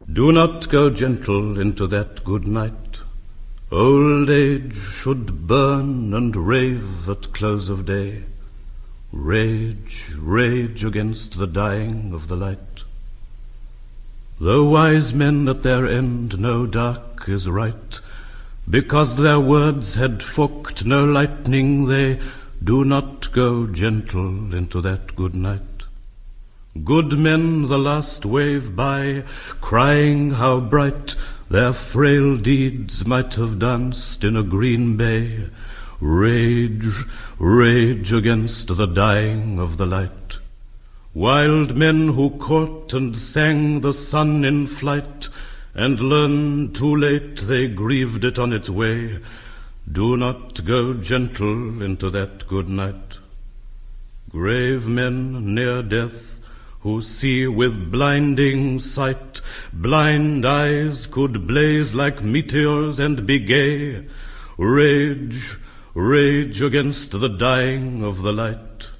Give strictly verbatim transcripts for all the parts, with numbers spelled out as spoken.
Do not go gentle into that good night. Old age should burn and rave at close of day. Rage, rage against the dying of the light. Though wise men at their end know dark is right, because their words had forked no lightning, they do not go gentle into that good night. Good men the last wave by, crying how bright their frail deeds might have danced in a green bay. Rage, rage against the dying of the light. Wild men who caught and sang the sun in flight, and learned too late they grieved it on its way, do not go gentle into that good night. Grave men near death, who see with blinding sight, blind eyes could blaze like meteors and be gay. Rage, rage against the dying of the light.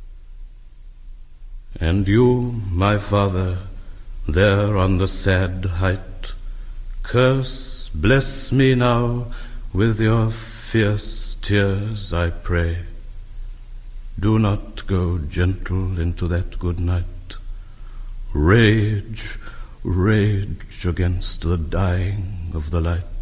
And you, my father, there on the sad height, curse, bless me now with your fierce tears, I pray. Do not go gentle into that good night. Rage, rage against the dying of the light.